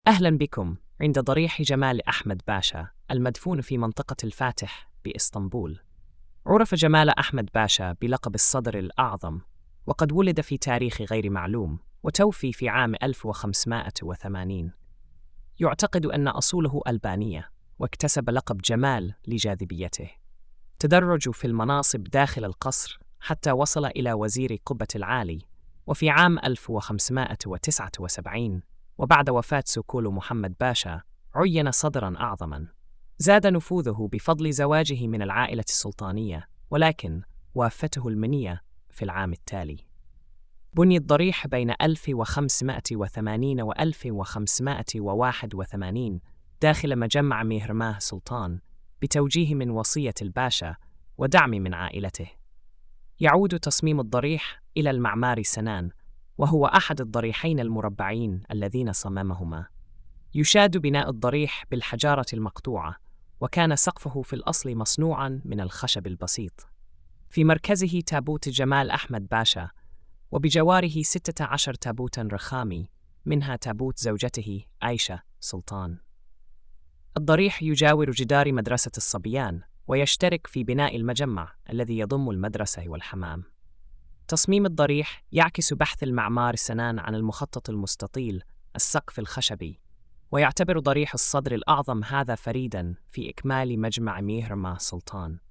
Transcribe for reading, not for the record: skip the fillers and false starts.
أهلا بكم عند ضريح جمال أحمد باشا المدفون في منطقة الفاتح بإسطنبول. عرف جمال أحمد باشا بلقب الصدر الأعظم، وقد ولد في تاريخ غير معلوم وتوفي في عام 1580. يعتقد أن أصوله ألبانية، واكتسب لقب جمال لجاذبيته. تدرج في المناصب داخل القصر حتى وصل إلى وزير قبة العالي، وفي عام 1579 وبعد وفاة سكول محمد باشا عين صدراً أعظماً. زاد نفوذه بفضل زواجه من العائلة السلطانية، ولكن وافته المنية في العام التالي. بني الضريح بين 1580 و 1581 داخل مجمع ميهرماه سلطان بتوجيه من وصية الباشا ودعم من عائلته. يعود تصميم الضريح إلى المعماري سنان، وهو أحد الضريحين المربعين الذين صممهما. يشاد بناء الضريح بالحجارة المقطوعة، وكان سقفه في الأصل مصنوعاً من الخشب البسيط. في مركزه تابوت جمال أحمد باشا، وبجواره 16 تابوتاً رخامي، منها تابوت زوجته عائشة سلطان. الضريح يجاور جدار مدرسة الصبيان، ويشترك في بناء المجمع الذي يضم المدرسة والحمام. تصميم الضريح يعكس بحث المعمار سنان عن المخطط المستطيل السقف الخشبي، ويعتبر ضريح الصدر الأعظم هذا فريداً في إكمال مجمع ميهرماه سلطان.